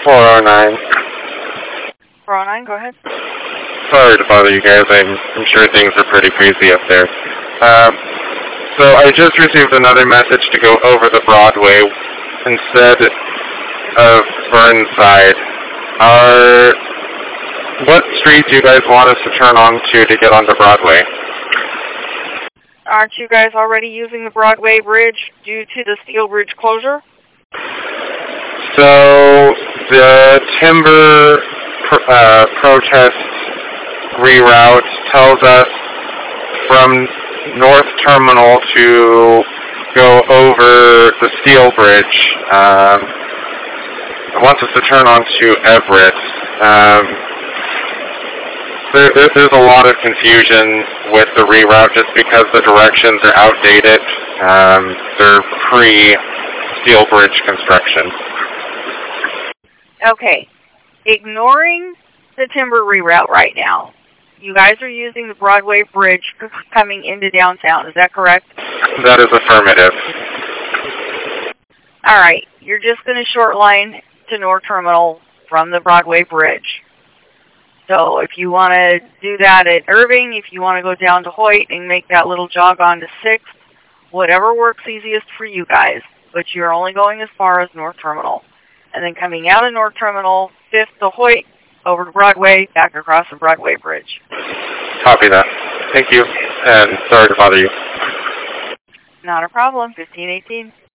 409. 409, go ahead. Sorry to bother you guys. I'm sure things are pretty crazy up there. So I just received another message to go over the Broadway instead of Burnside. What street do you guys want us to turn on to get onto Broadway? Aren't you guys already using the Broadway Bridge due to the Steel Bridge closure? So the timber protest reroute tells us from North Terminal to go over the Steel Bridge. It wants us to turn on to Everett. There's a lot of confusion with the reroute just because the directions are outdated. They're pre-Steel Bridge construction. Okay. Ignoring the timber reroute right now, you guys are using the Broadway Bridge coming into downtown. Is that correct? That is affirmative. All right. You're just going to short line to North Terminal from the Broadway Bridge. So if you want to do that at Irving, if you want to go down to Hoyt and make that little jog on to 6th, whatever works easiest for you guys. But you're only going as far as North Terminal. And then coming out of North Terminal, 5th to Hoyt, over to Broadway, back across the Broadway Bridge. Copy that. Thank you, and sorry to bother you. Not a problem. 1518.